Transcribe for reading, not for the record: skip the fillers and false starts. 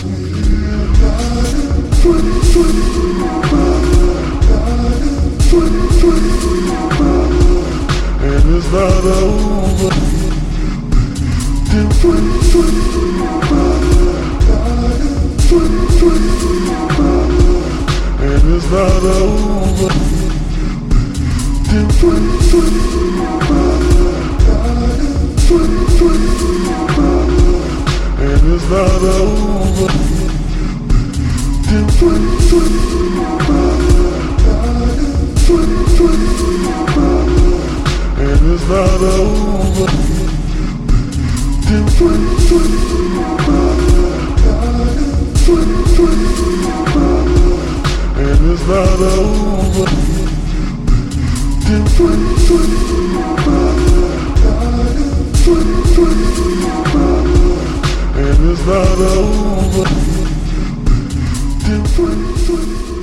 And it's not over. And it's not over. And it's not over. And it's not over. And it's not over. And it's not over.